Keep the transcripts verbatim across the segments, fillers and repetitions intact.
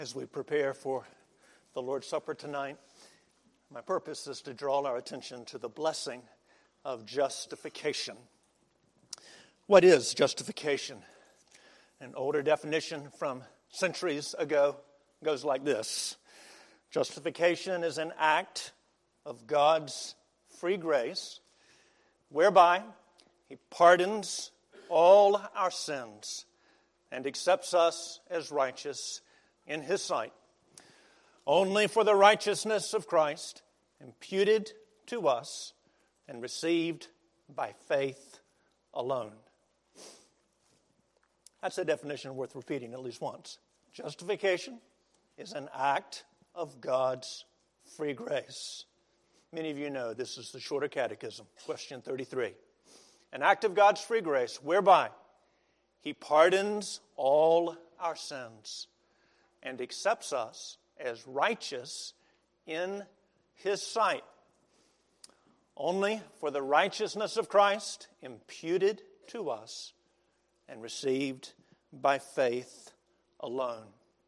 As we prepare for the Lord's Supper tonight, my purpose is to draw our attention to the blessing of justification. What is justification? An older definition from centuries ago goes like this. Justification is an act of God's free grace whereby He pardons all our sins and accepts us as righteous in His sight, only for the righteousness of Christ imputed to us and received by faith alone. That's a definition worth repeating at least once. Justification is an act of God's free grace. Many of you know this is the Shorter Catechism, question thirty-three. An act of God's free grace whereby He pardons all our sins and accepts us as righteous in His sight, only for the righteousness of Christ imputed to us and received by faith alone.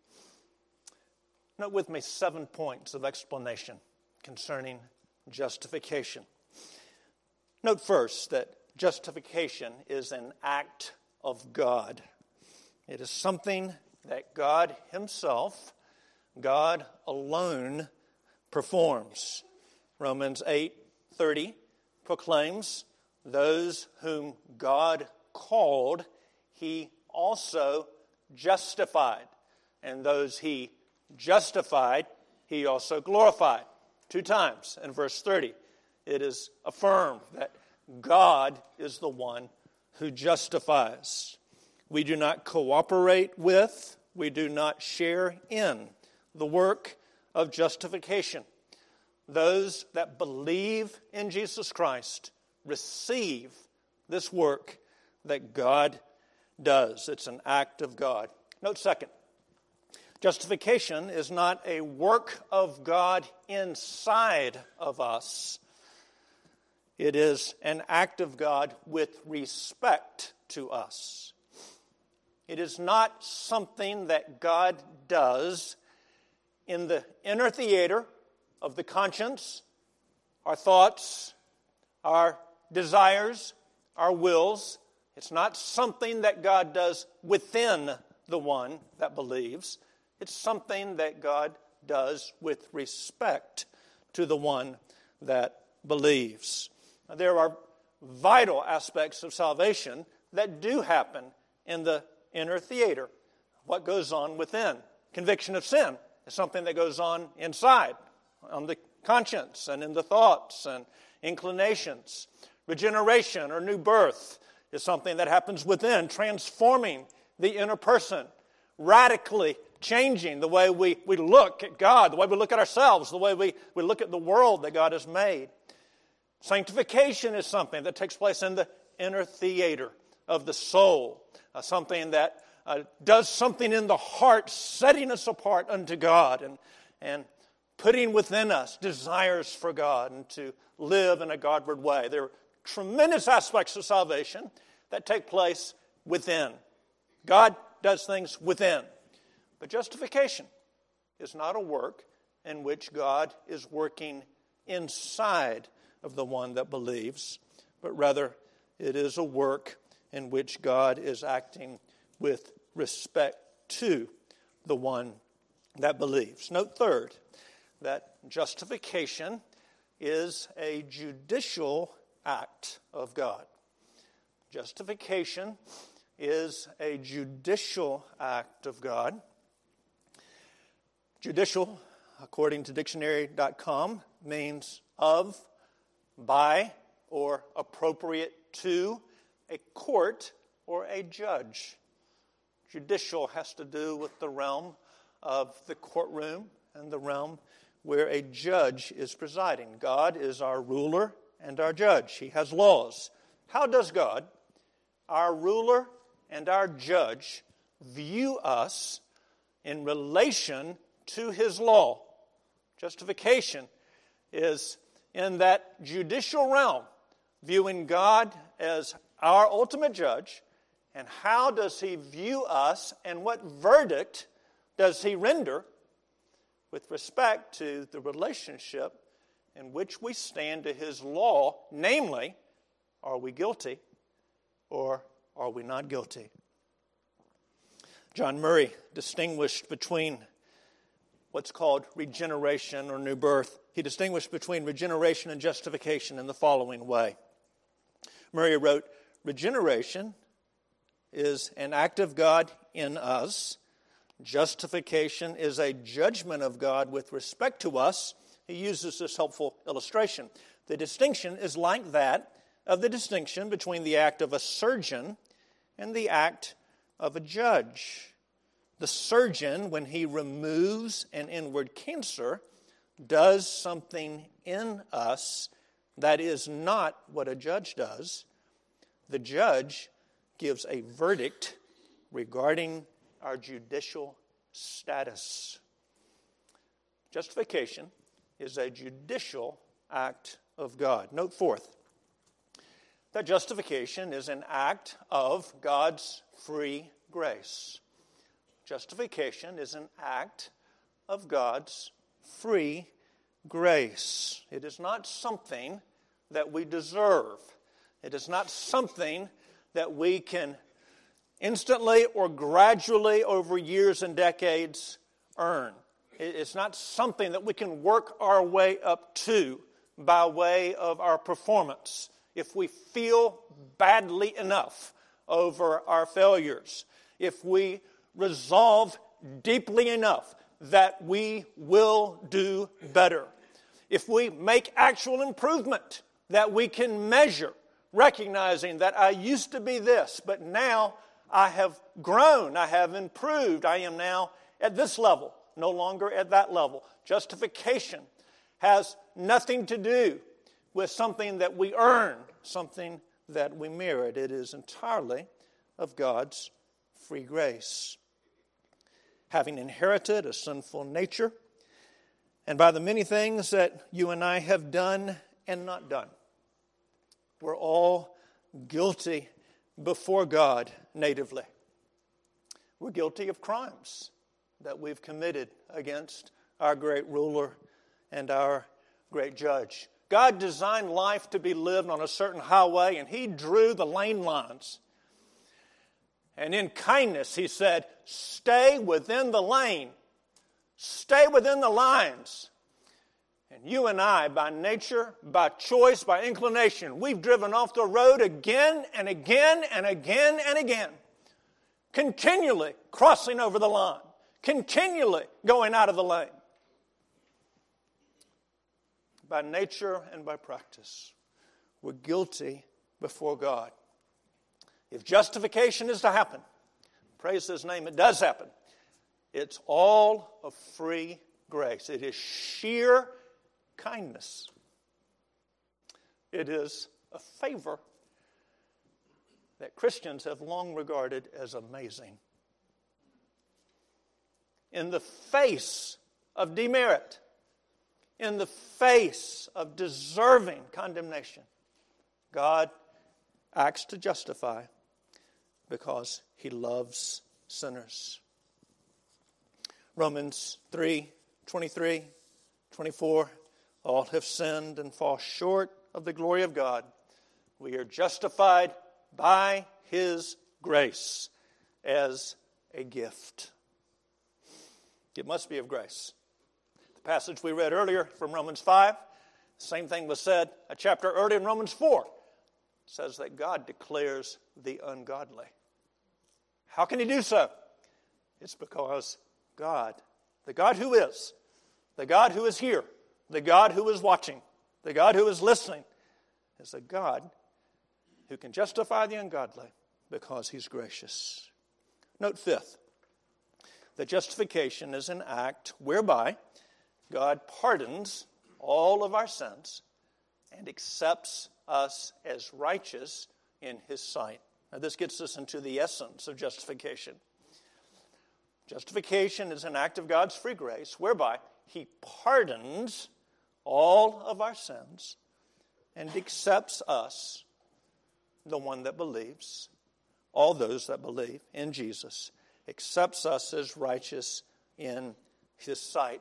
Note with me seven points of explanation concerning justification. Note first that justification is an act of God. It is something that God Himself, God alone, performs. Romans eight thirty proclaims, those whom God called, He also justified. And those He justified, He also glorified. Two times in verse thirty, it is affirmed that God is the one who justifies. We do not cooperate with, we do not share in the work of justification. Those that believe in Jesus Christ receive this work that God does. It's an act of God. Note second, justification is not a work of God inside of us. It is an act of God with respect to us. It is not something that God does in the inner theater of the conscience, our thoughts, our desires, our wills. It's not something that God does within the one that believes. It's something that God does with respect to the one that believes. Now, there are vital aspects of salvation that do happen in the inner theater. What goes on within? Conviction of sin is something that goes on inside, on the conscience and in the thoughts and inclinations. Regeneration or new birth is something that happens within, transforming the inner person, radically changing the way we, we look at God, the way we look at ourselves, the way we, we look at the world that God has made. Sanctification is something that takes place in the inner theater of the soul, uh, something that uh, does something in the heart, setting us apart unto God and, and putting within us desires for God and to live in a Godward way. There are tremendous aspects of salvation that take place within. God does things within. But justification is not a work in which God is working inside of the one that believes, but rather it is a work in which God is acting with respect to the one that believes. Note third, that justification is a judicial act of God. Justification is a judicial act of God. Judicial, according to dictionary dot com, means of, by, or appropriate to a court or a judge. Judicial has to do with the realm of the courtroom and the realm where a judge is presiding. God is our ruler and our judge. He has laws. How does God, our ruler and our judge, view us in relation to His law? Justification is in that judicial realm, viewing God as our ultimate judge, and how does He view us, and what verdict does he render with respect to the relationship in which we stand to his law, namely, are we guilty or are we not guilty? John Murray distinguished between what's called regeneration or new birth. He distinguished between regeneration and justification in the following way. Murray wrote, regeneration is an act of God in us. Justification is a judgment of God with respect to us. He uses this helpful illustration. The distinction is like that of the distinction between the act of a surgeon and the act of a judge. The surgeon, when he removes an inward cancer, does something in us that is not what a judge does. The judge gives a verdict regarding our judicial status. Justification is a judicial act of God. Note fourth, that justification is an act of God's free grace. Justification is an act of God's free grace. It is not something that we deserve. It is not something that we can instantly or gradually over years and decades earn. It's not something that we can work our way up to by way of our performance if we feel badly enough over our failures, if we resolve deeply enough that we will do better, if we make actual improvement that we can measure, recognizing that I used to be this, but now I have grown, I have improved, I am now at this level, no longer at that level. Justification has nothing to do with something that we earn, something that we merit. It is entirely of God's free grace. Having inherited a sinful nature, and by the many things that you and I have done and not done, we're all guilty before God natively. We're guilty of crimes that we've committed against our great ruler and our great judge. God designed life to be lived on a certain highway, and He drew the lane lines. And in kindness, He said, stay within the lane. Stay within the lines. And you and I, by nature, by choice, by inclination, we've driven off the road again and again and again and again, continually crossing over the line, continually going out of the lane. By nature and by practice, we're guilty before God. If justification is to happen, praise His name, it does happen. It's all of free grace. It is sheer kindness. It is a favor that Christians have long regarded as amazing. In the face of demerit, in the face of deserving condemnation, God acts to justify because He loves sinners. Romans three, twenty-three, twenty-four, all have sinned and fall short of the glory of God. We are justified by His grace as a gift. It must be of grace. The passage we read earlier from Romans five, the same thing was said a chapter earlier in Romans four. It says that God declares the ungodly. How can He do so? It's because God, the God who is, the God who is here, the God who is watching, the God who is listening, is a God who can justify the ungodly because He's gracious. Note fifth, that justification is an act whereby God pardons all of our sins and accepts us as righteous in His sight. Now this gets us into the essence of justification. Justification is an act of God's free grace whereby He pardons all of our sins and accepts us, the one that believes, all those that believe in Jesus, accepts us as righteous in his sight.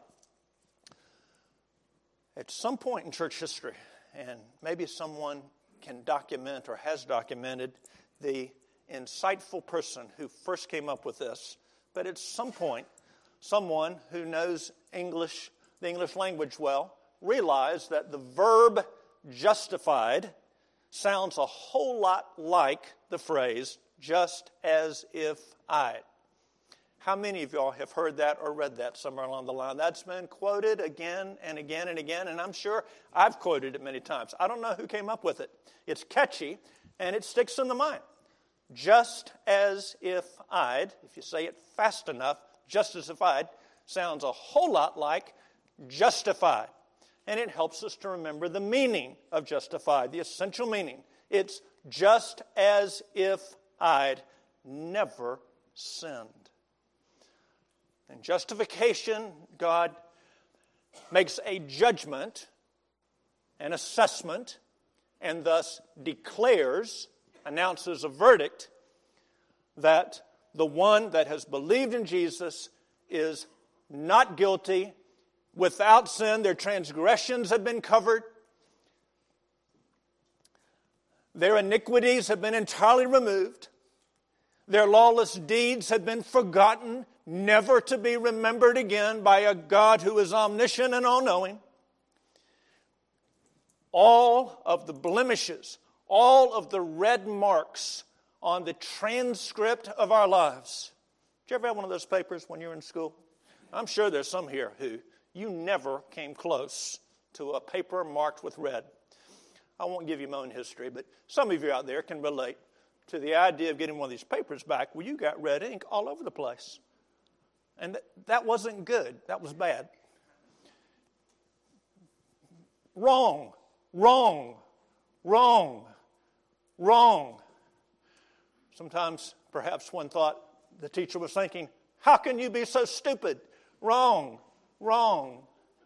At some point in church history, and maybe someone can document or has documented the insightful person who first came up with this, but at some point, someone who knows English, the English language well, realized that the verb justified sounds a whole lot like the phrase, just as if I'd. How many of y'all have heard that or read that somewhere along the line? That's been quoted again and again and again, and I'm sure I've quoted it many times. I don't know who came up with it. It's catchy, and it sticks in the mind. Just as if I'd, if you say it fast enough, just as if I'd, sounds a whole lot like justified. And it helps us to remember the meaning of justified, the essential meaning. It's just as if I'd never sinned. In justification, God makes a judgment, an assessment, and thus declares, announces a verdict that the one that has believed in Jesus is not guilty, without sin. Their transgressions have been covered. Their iniquities have been entirely removed. Their lawless deeds have been forgotten, never to be remembered again by a God who is omniscient and all-knowing. All of the blemishes, all of the red marks on the transcript of our lives. Did you ever have one of those papers when you were in school? I'm sure there's some here who you never came close to a paper marked with red. I won't give you my own history, but some of you out there can relate to the idea of getting one of these papers back where you got red ink all over the place. And th- that wasn't good. That was bad. Wrong, wrong, wrong, wrong. Sometimes, perhaps one thought the teacher was thinking, how can you be so stupid? Wrong, wrong.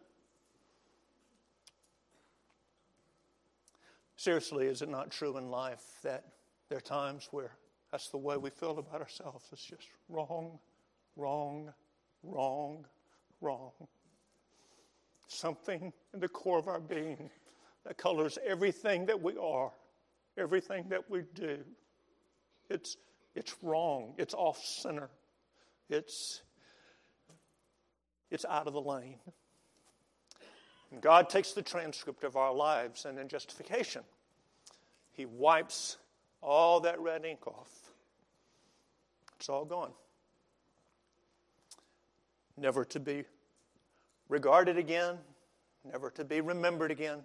Seriously, is it not true in life that there are times where that's the way we feel about ourselves? It's just wrong, wrong, wrong, wrong. Something in the core of our being that colors everything that we are, everything that we do. It's, it's wrong. It's off center. It's, it's out of the lane. And God takes the transcript of our lives, and in justification, He wipes all that red ink off. It's all gone. Never to be regarded again, never to be remembered again.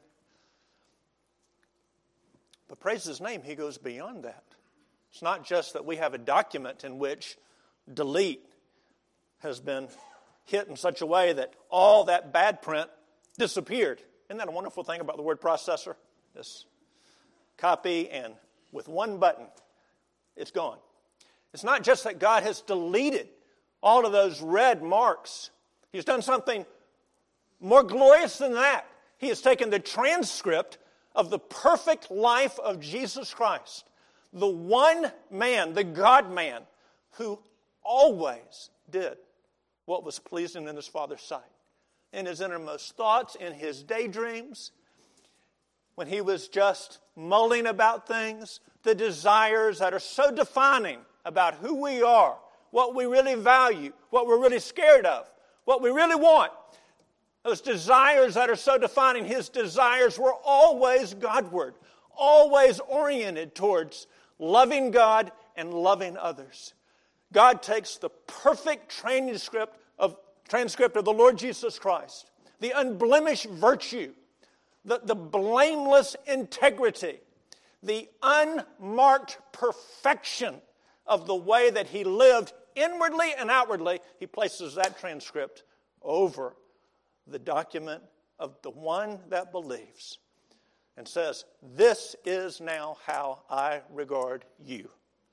But praise His name, He goes beyond that. It's not just that we have a document in which delete has been hit in such a way that all that bad print disappeared. Isn't that a wonderful thing about the word processor? This copy, and with one button, it's gone. It's not just that God has deleted all of those red marks. He's done something more glorious than that. He has taken the transcript of the perfect life of Jesus Christ, the one man, the God-man, who always did what was pleasing in His Father's sight. In His innermost thoughts, in His daydreams, when He was just mulling about things, the desires that are so defining about who we are, what we really value, what we're really scared of, what we really want. Those desires that are so defining, His desires were always Godward, always oriented towards loving God and loving others. God takes the perfect transcript of transcript of the Lord Jesus Christ, the unblemished virtue, the, the blameless integrity, the unmarked perfection of the way that He lived inwardly and outwardly. He places that transcript over the document of the one that believes and says, this is now how I regard you.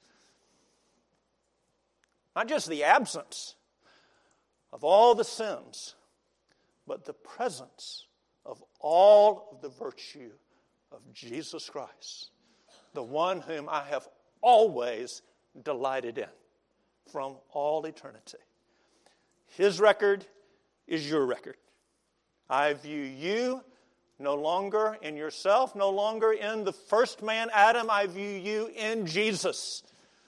Not just the absence of all the sins, but the presence of all of the virtue of Jesus Christ, the one whom I have always delighted in from all eternity. His record is your record. I view you no longer in yourself, no longer in the first man, Adam. I view you in Jesus.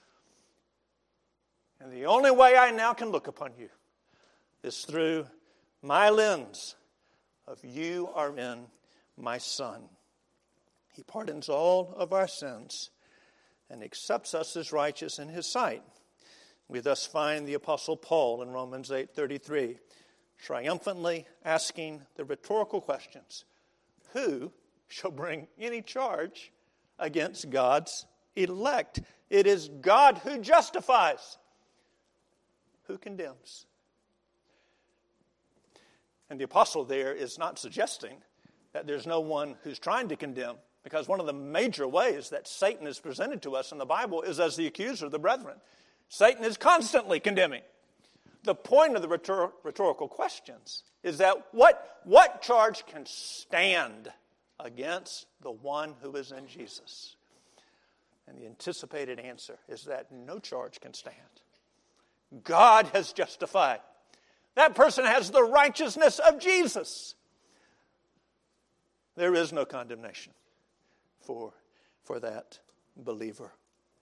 And the only way I now can look upon you is through my lens of you are in my Son. He pardons all of our sins and accepts us as righteous in His sight. We thus find the Apostle Paul in Romans eight thirty-three triumphantly asking the rhetorical questions. Who shall bring any charge against God's elect? It is God who justifies. Who condemns? And the apostle there is not suggesting that there's no one who's trying to condemn, because one of the major ways that Satan is presented to us in the Bible is as the accuser of the brethren. Satan is constantly condemning. The point of the rhetor- rhetorical questions is that what, what charge can stand against the one who is in Jesus? And the anticipated answer is that no charge can stand. God has justified. That person has the righteousness of Jesus. There is no condemnation for, for that believer.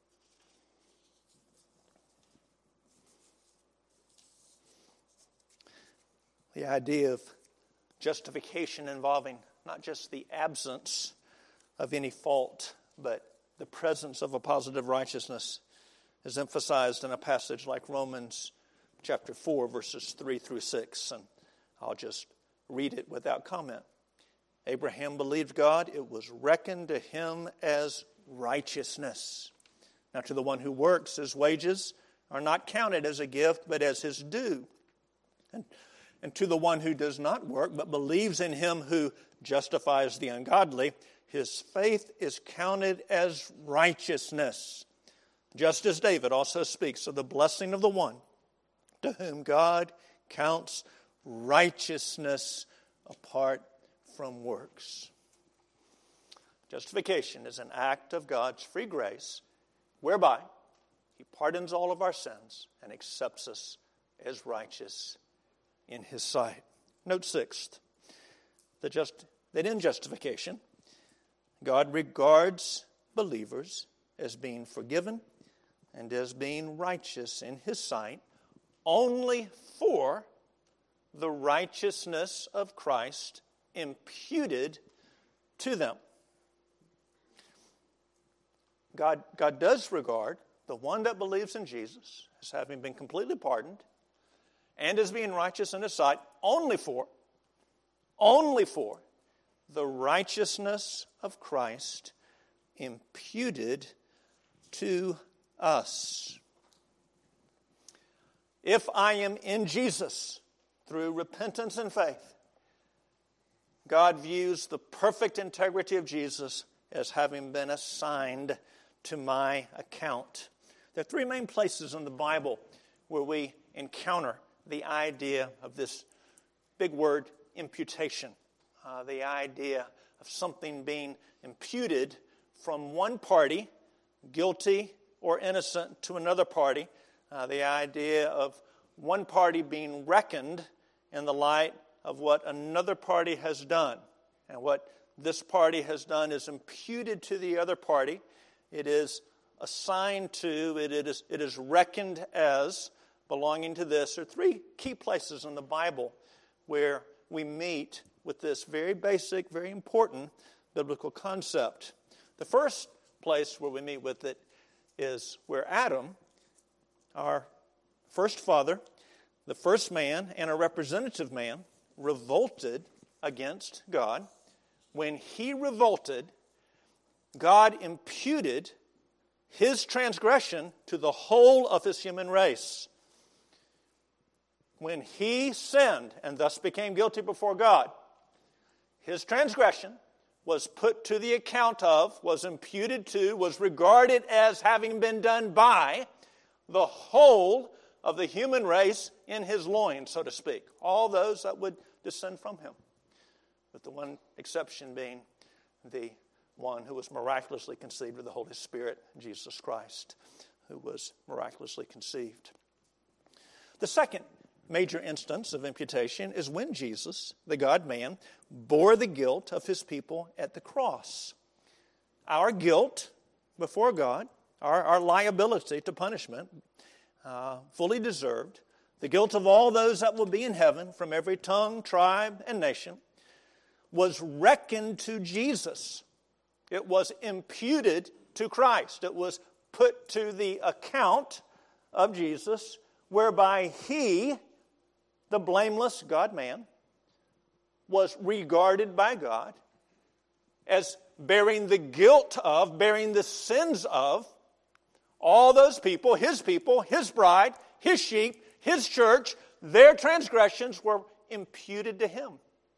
The idea of justification involving not just the absence of any fault, but the presence of a positive righteousness is emphasized in a passage like Romans chapter four, verses three through six. And I'll just read it without comment. Abraham believed God. It was reckoned to him as righteousness. Now to the one who works, his wages are not counted as a gift, but as his due. And And to the one who does not work, but believes in Him who justifies the ungodly, his faith is counted as righteousness. Just as David also speaks of the blessing of the one to whom God counts righteousness apart from works. Justification is an act of God's free grace, whereby He pardons all of our sins and accepts us as righteous in His sight. Note sixth, that, just, that in justification, God regards believers as being forgiven and as being righteous in His sight only for the righteousness of Christ imputed to them. God, God does regard the one that believes in Jesus as having been completely pardoned and as being righteous in His sight only for, only for the righteousness of Christ imputed to us. If I am in Jesus through repentance and faith, God views the perfect integrity of Jesus as having been assigned to my account. There are three main places in the Bible where we encounter the idea of this big word, imputation. Uh, the idea of something being imputed from one party, guilty or innocent, to another party. Uh, the idea of one party being reckoned in the light of what another party has done. And what this party has done is imputed to the other party. It is assigned to, it is, it is reckoned as belonging to this. There are three key places in the Bible where we meet with this very basic, very important biblical concept. The first place where we meet with it is where Adam, our first father, the first man and a representative man, revolted against God. When he revolted, God imputed his transgression to the whole of his human race. When he sinned and thus became guilty before God, his transgression was put to the account of, was imputed to, was regarded as having been done by the whole of the human race in his loins, so to speak. All those that would descend from him. With the one exception being the one who was miraculously conceived of the Holy Spirit, Jesus Christ, who was miraculously conceived. The second major instance of imputation is when Jesus, the God-man, bore the guilt of his people at the cross. Our guilt before God, our, our liability to punishment, uh, fully deserved, the guilt of all those that will be in heaven from every tongue, tribe, and nation, was reckoned to Jesus. It was imputed to Christ. It was put to the account of Jesus, whereby he, the blameless God-man, was regarded by God as bearing the guilt of, bearing the sins of all those people, his people, his bride, his sheep, his church. Their transgressions were imputed to him.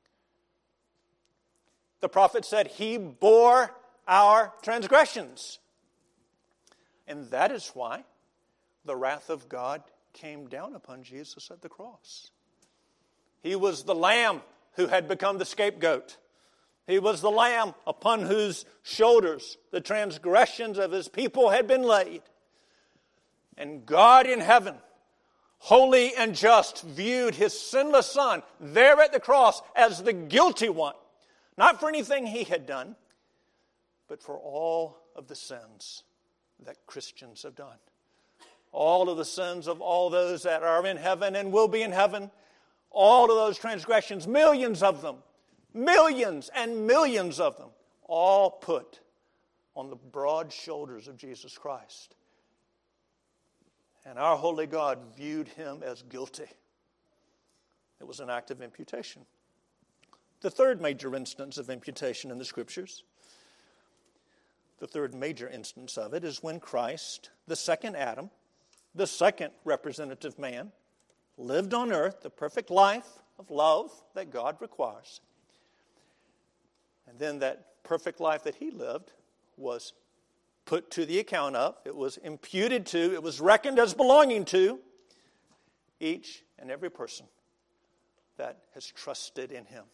The prophet said, he bore our transgressions. And that is why the wrath of God came down upon Jesus at the cross. He was the lamb who had become the scapegoat. He was the lamb upon whose shoulders the transgressions of his people had been laid. And God in heaven, holy and just, viewed his sinless son there at the cross as the guilty one. Not for anything he had done, but for all of the sins that Christians have done. All of the sins of all those that are in heaven and will be in heaven. All of those transgressions, millions of them, millions and millions of them, all put on the broad shoulders of Jesus Christ. And our holy God viewed him as guilty. It was an act of imputation. The third major instance of imputation in the Scriptures, the third major instance of it is when Christ, the second Adam, the second representative man, lived on earth the perfect life of love that God requires. And then that perfect life that he lived was put to the account of, it was imputed to, it was reckoned as belonging to each and every person that has trusted in him.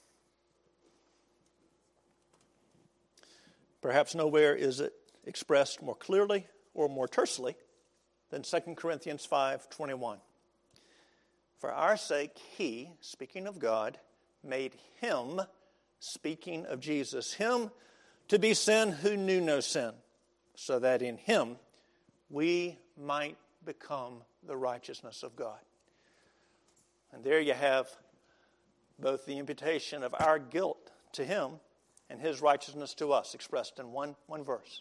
Perhaps nowhere is it expressed more clearly or more tersely than Second Corinthians five twenty-one. For our sake, he, speaking of God, made him, speaking of Jesus, him to be sin who knew no sin, so that in him we might become the righteousness of God. And there you have both the imputation of our guilt to him and his righteousness to us expressed in one, one verse.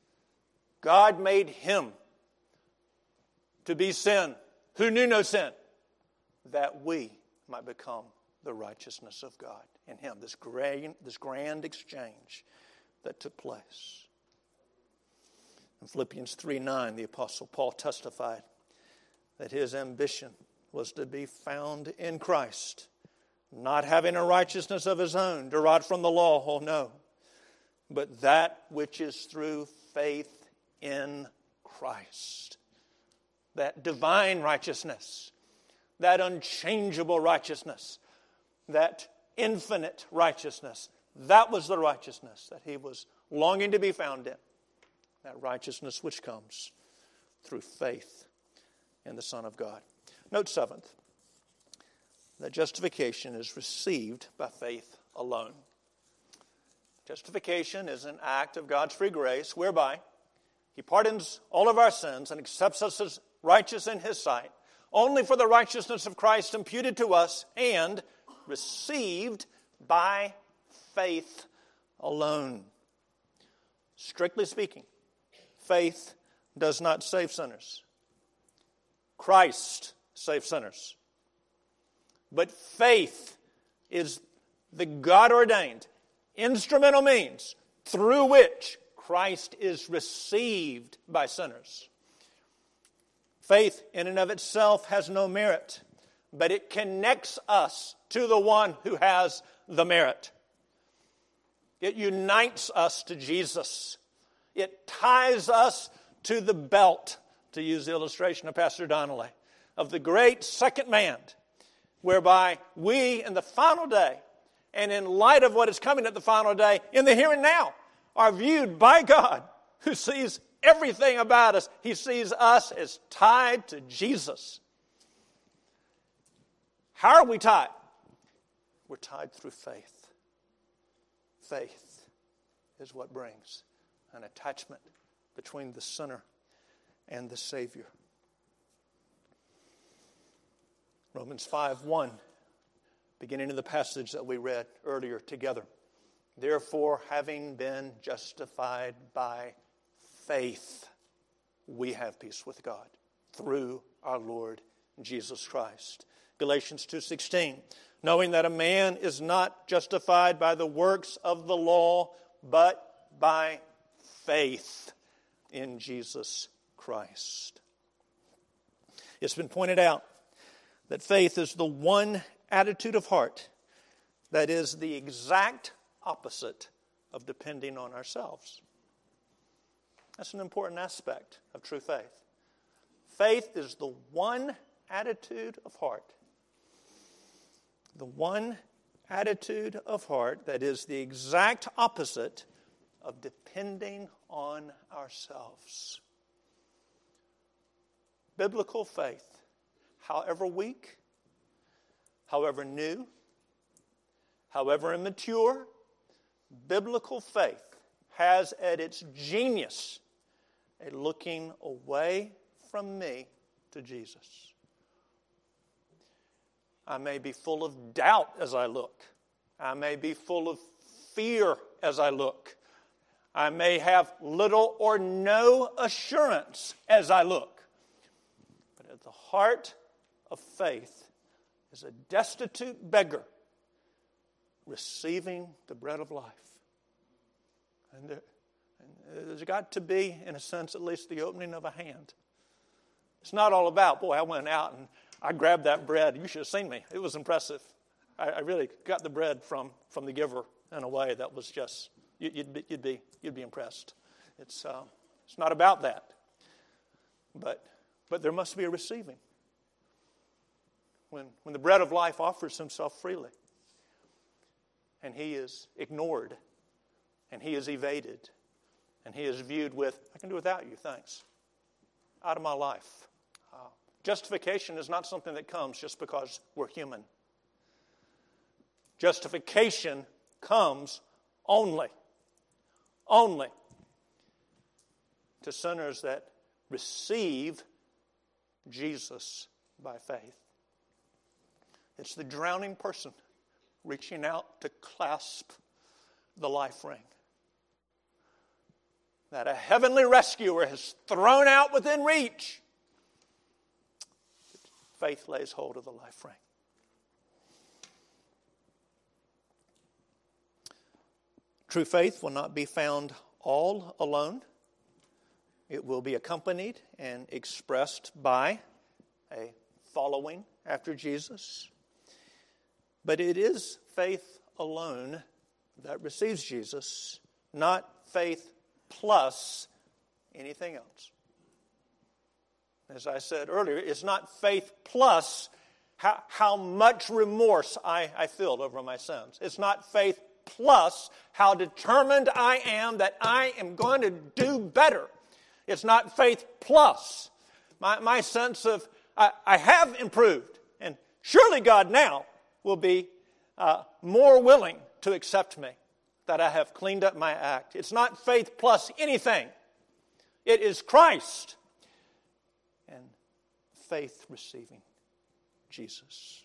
God made him to be sin who knew no sin, that we might become the righteousness of God in him. This grand, this grand exchange that took place. In Philippians three nine, the Apostle Paul testified that his ambition was to be found in Christ, not having a righteousness of his own derived from the law, oh no, but that which is through faith in Christ. That divine righteousness, that unchangeable righteousness, that infinite righteousness, that was the righteousness that he was longing to be found in. That righteousness which comes through faith in the Son of God. Note seventh, that justification is received by faith alone. Justification is an act of God's free grace whereby he pardons all of our sins and accepts us as righteous in his sight, only for the righteousness of Christ imputed to us and received by faith alone. Strictly speaking, faith does not save sinners. Christ saves sinners. But faith is the God-ordained, instrumental means through which Christ is received by sinners. Faith in and of itself has no merit, but it connects us to the one who has the merit. It unites us to Jesus. It ties us to the belt, to use the illustration of Pastor Donnelly, of the great second man, whereby we in the final day, and in light of what is coming at the final day, in the here and now, are viewed by God, who sees everything about us. He sees us as tied to Jesus. How are we tied? We're tied through faith. Faith is what brings an attachment between the sinner and the Savior. Romans five one, beginning of the passage that we read earlier together. Therefore, having been justified by faith, we have peace with God through our Lord Jesus Christ. Galatians two sixteen, knowing that a man is not justified by the works of the law, but by faith in Jesus Christ. It's been pointed out that faith is the one attitude of heart that is the exact opposite of depending on ourselves. That's an important aspect of true faith. Faith is the one attitude of heart. The one attitude of heart that is the exact opposite of depending on ourselves. Biblical faith, however weak, however new, however immature, biblical faith has at its genius a looking away from me to Jesus. I may be full of doubt as I look. I may be full of fear as I look. I may have little or no assurance as I look. But at the heart of faith is a destitute beggar receiving the bread of life. And, there, and there's got to be, in a sense, at least the opening of a hand. It's not all about, boy, I went out and I grabbed that bread. You should have seen me. It was impressive. I, I really got the bread from, from the giver in a way that was just, you, you'd, be, you'd, be, you'd be impressed. It's, uh, it's not about that. But, but there must be a receiving. When, when the bread of life offers himself freely, and he is ignored, and he is evaded, and he is viewed with, I can do without you, thanks. Out of my life. Uh, justification is not something that comes just because we're human. Justification comes only, only to sinners that receive Jesus by faith. It's the drowning person reaching out to clasp the life ring that a heavenly rescuer has thrown out within reach. Faith lays hold of the life ring. True faith will not be found all alone. It will be accompanied and expressed by a following after Jesus. But it is faith alone that receives Jesus, not faith plus anything else. As I said earlier, it's not faith plus how, how much remorse I, I feel over my sins. It's not faith plus how determined I am that I am going to do better. It's not faith plus my, my sense of I, I have improved, and surely God now will be uh, more willing to accept me, that I have cleaned up my act. It's not faith plus anything. It is Christ and faith receiving Jesus.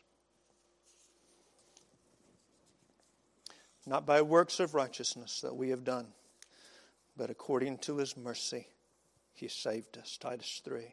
Not by works of righteousness that we have done, but according to his mercy, he saved us. Titus three.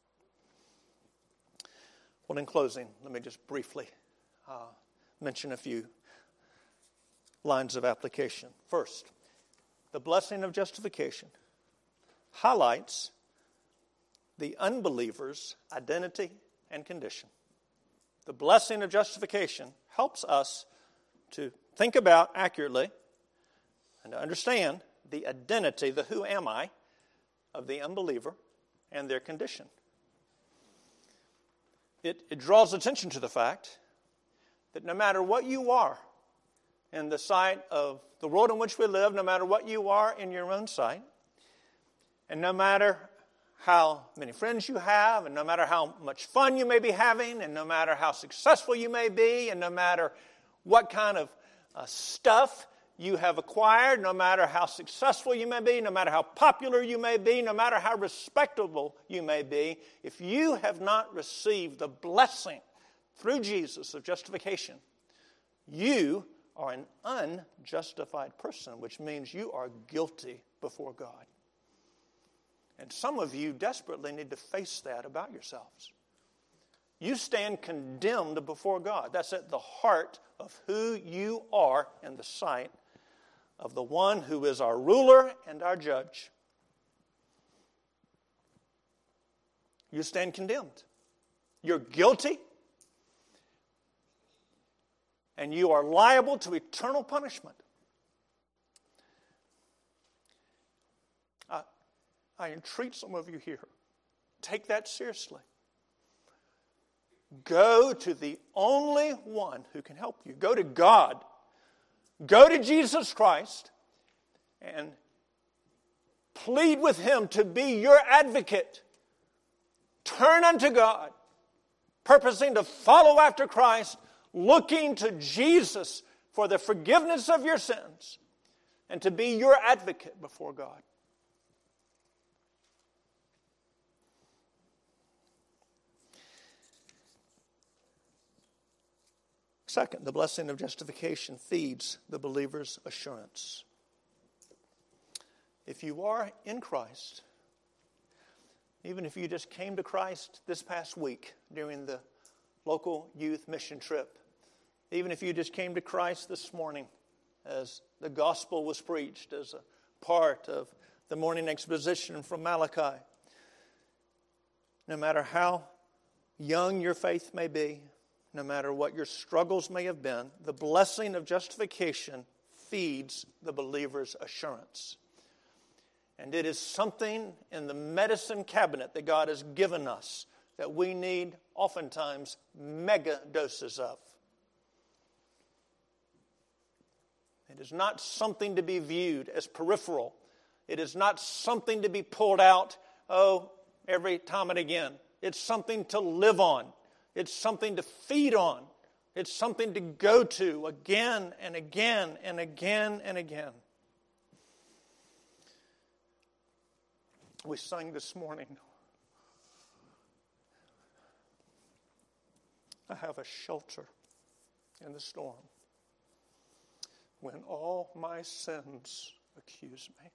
Well, in closing, let me just briefly uh, mention a few lines of application. First, the blessing of justification highlights the unbeliever's identity and condition. The blessing of justification helps us to think about accurately and to understand the identity, the who am I, of the unbeliever and their condition. It, it draws attention to the fact that no matter what you are in the sight of the world in which we live, no matter what you are in your own sight, and no matter how many friends you have, and no matter how much fun you may be having, and no matter how successful you may be, and no matter what kind of uh, stuff you have acquired, no matter how successful you may be, no matter how popular you may be, no matter how respectable you may be, if you have not received the blessing through Jesus of justification, you are an unjustified person, which means you are guilty before God. And some of you desperately need to face that about yourselves. You stand condemned before God. That's at the heart of who you are in the sight of the one who is our ruler and our judge. You stand condemned. You're guilty, and you are liable to eternal punishment. I, I entreat some of you here, take that seriously. Go to the only one who can help you. Go to God. Go to Jesus Christ and plead with Him to be your advocate. Turn unto God, purposing to follow after Christ, looking to Jesus for the forgiveness of your sins and to be your advocate before God. Second, the blessing of justification feeds the believer's assurance. If you are in Christ, even if you just came to Christ this past week during the local youth mission trip, even if you just came to Christ this morning as the gospel was preached as a part of the morning exposition from Malachi, no matter how young your faith may be, no matter what your struggles may have been, the blessing of justification feeds the believer's assurance. And it is something in the medicine cabinet that God has given us that we need oftentimes mega doses of. It is not something to be viewed as peripheral. It is not something to be pulled out, oh, every time and again. It's something to live on. It's something to feed on. It's something to go to again and again and again and again. We sang this morning, I have a shelter in the storm when all my sins accuse me.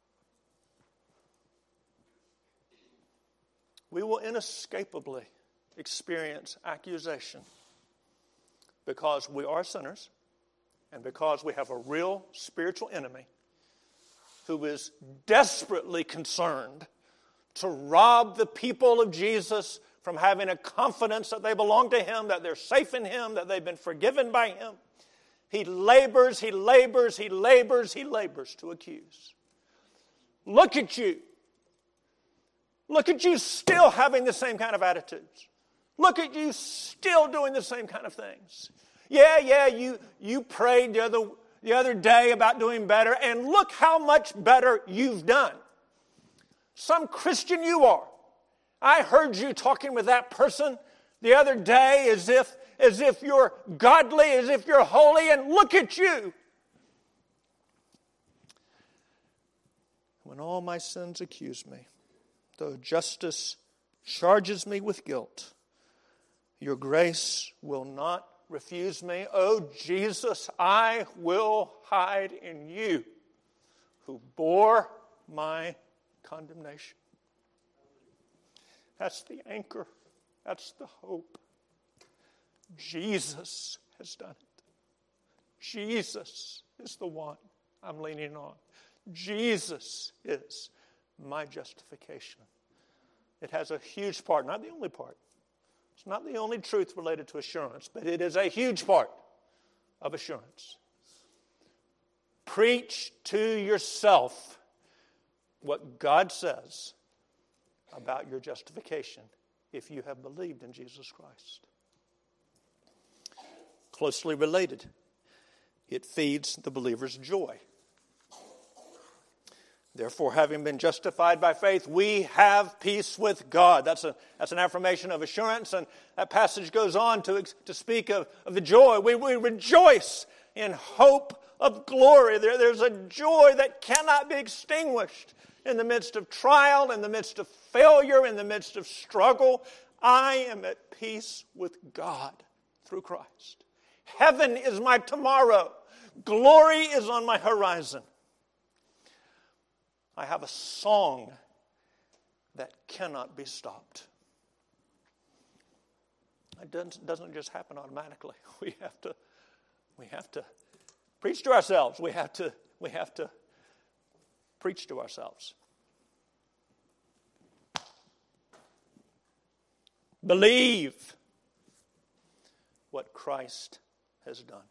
We will inescapably experience accusation because we are sinners and because we have a real spiritual enemy who is desperately concerned to rob the people of Jesus from having a confidence that they belong to Him, that they're safe in Him, that they've been forgiven by Him. He labors, he labors, he labors, he labors to accuse. Look at you. Look at you still having the same kind of attitudes. Look at you still doing the same kind of things. Yeah, yeah, you, you prayed the other, the other day about doing better, and look how much better you've done. Some Christian you are. I heard you talking with that person the other day as if, as if you're godly, as if you're holy, and look at you. When all my sins accuse me, though justice charges me with guilt, your grace will not refuse me. Oh, Jesus, I will hide in you, who bore my condemnation. That's the anchor. That's the hope. Jesus has done it. Jesus is the one I'm leaning on. Jesus is my justification. It has a huge part, not the only part. It's not the only truth related to assurance, but it is a huge part of assurance. Preach to yourself what God says about your justification if you have believed in Jesus Christ. Closely related, it feeds the believer's joy. Therefore, having been justified by faith, we have peace with God. That's a that's an affirmation of assurance, and that passage goes on to, to speak of, of the joy. We, we rejoice in hope of glory. There, there's a joy that cannot be extinguished in the midst of trial, in the midst of failure, in the midst of struggle. I am at peace with God through Christ. Heaven is my tomorrow. Glory is on my horizon. I have a song that cannot be stopped. It doesn't, doesn't just happen automatically. We have to, we have to preach to ourselves. We have to, we have to preach to ourselves. Believe what Christ has done.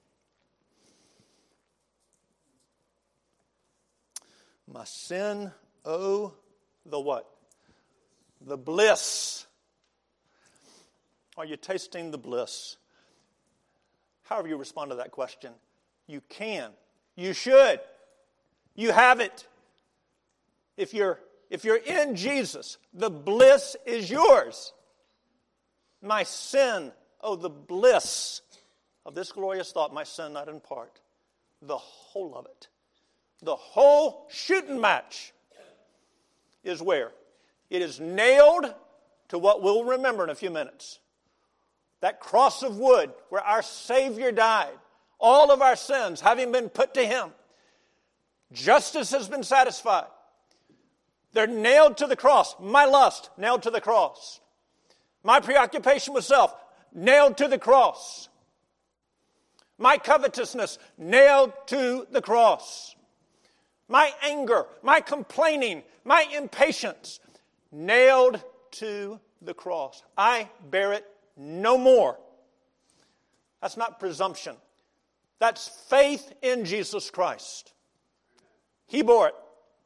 My sin, oh, the what? The bliss. Are you tasting the bliss? However you respond to that question, you can. You should. You have it. If you're, if you're in Jesus, the bliss is yours. My sin, oh, the bliss of this glorious thought, my sin not in part, the whole of it. The whole shooting match is where? It is nailed to what we'll remember in a few minutes. That cross of wood where our Savior died. All of our sins having been put to Him. Justice has been satisfied. They're nailed to the cross. My lust, nailed to the cross. My preoccupation with self, nailed to the cross. My covetousness, nailed to the cross. My anger, my complaining, my impatience, nailed to the cross. I bear it no more. That's not presumption. That's faith in Jesus Christ. He bore it.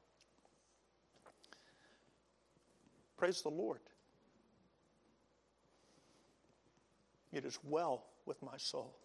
Praise the Lord. It is well with my soul.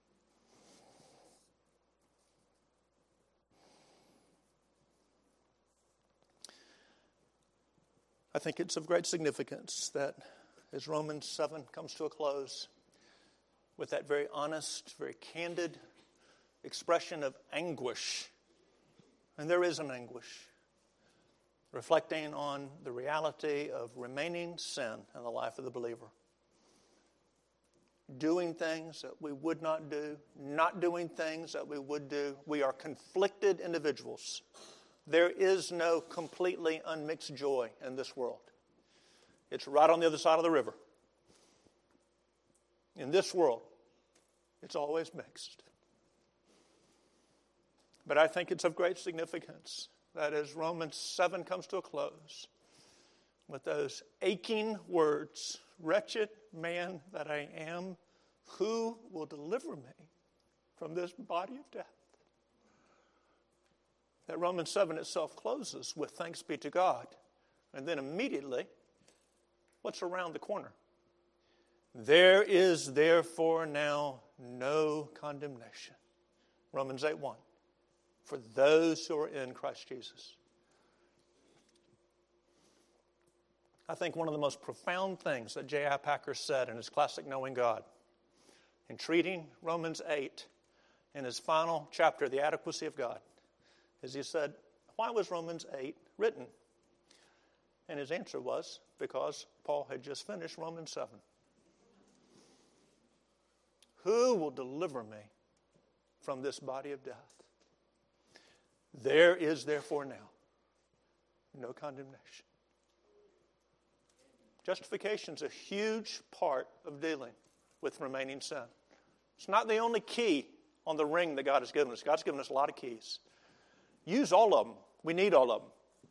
I think it's of great significance that as Romans seven comes to a close with that very honest, very candid expression of anguish, and there is an anguish, reflecting on the reality of remaining sin in the life of the believer. Doing things that we would not do, not doing things that we would do. We are conflicted individuals. There is no completely unmixed joy in this world. It's right on the other side of the river. In this world, it's always mixed. But I think it's of great significance that as Romans seven comes to a close, with those aching words, wretched man that I am, who will deliver me from this body of death? That Romans seven itself closes with thanks be to God. And then immediately, what's around the corner? There is therefore now no condemnation. Romans eight one. For those who are in Christ Jesus. I think one of the most profound things that J I Packer said in his classic Knowing God, in treating Romans eight, in his final chapter, The Adequacy of God, is he said, why was Romans eight written? And his answer was, because Paul had just finished Romans seven. Who will deliver me from this body of death? There is therefore now no condemnation. Justification is a huge part of dealing with remaining sin. It's not the only key on the ring that God has given us. God's given us a lot of keys. Use all of them. We need all of them.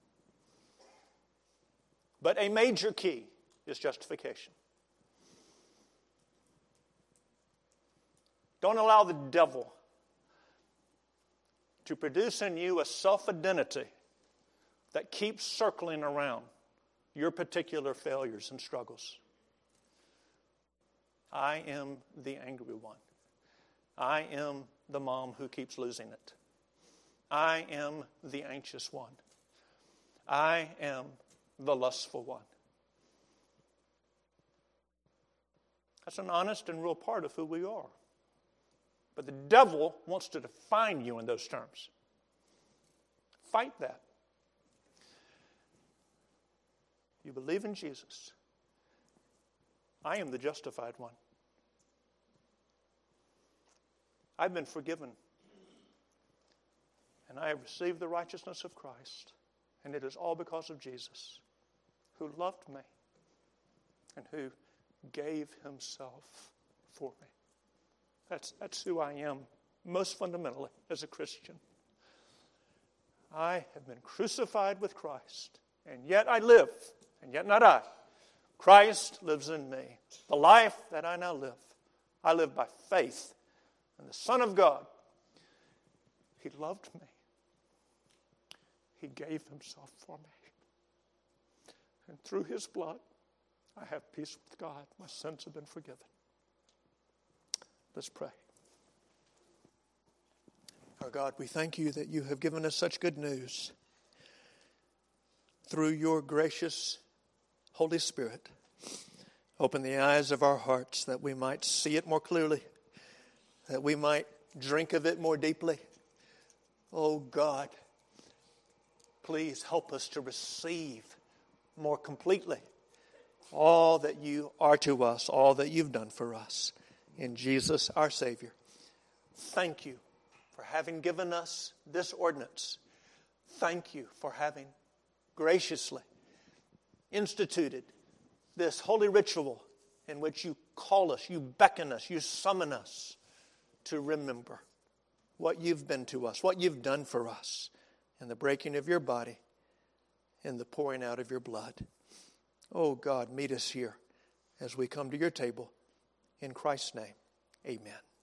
But a major key is justification. Don't allow the devil to produce in you a self-identity that keeps circling around your particular failures and struggles. I am the angry one. I am the mom who keeps losing it. I am the anxious one. I am the lustful one. That's an honest and real part of who we are. But the devil wants to define you in those terms. Fight that. You believe in Jesus. I am the justified one. I've been forgiven. And I have received the righteousness of Christ. And it is all because of Jesus, who loved me and who gave himself for me. That's, that's who I am most fundamentally as a Christian. I have been crucified with Christ, and yet I live, and yet not I. Christ lives in me. The life that I now live, I live by faith in the Son of God. He loved me. He gave himself for me. And through his blood, I have peace with God. My sins have been forgiven. Let's pray. Our God, we thank you that you have given us such good news through your gracious Holy Spirit. Open the eyes of our hearts that we might see it more clearly, that we might drink of it more deeply. Oh God, please help us to receive more completely all that you are to us, all that you've done for us. In Jesus, our Savior. Thank you for having given us this ordinance. Thank you for having graciously instituted this holy ritual in which you call us, you beckon us, you summon us to remember what you've been to us, what you've done for us in the breaking of your body, in the pouring out of your blood. Oh God, meet us here as we come to your table. In Christ's name, amen.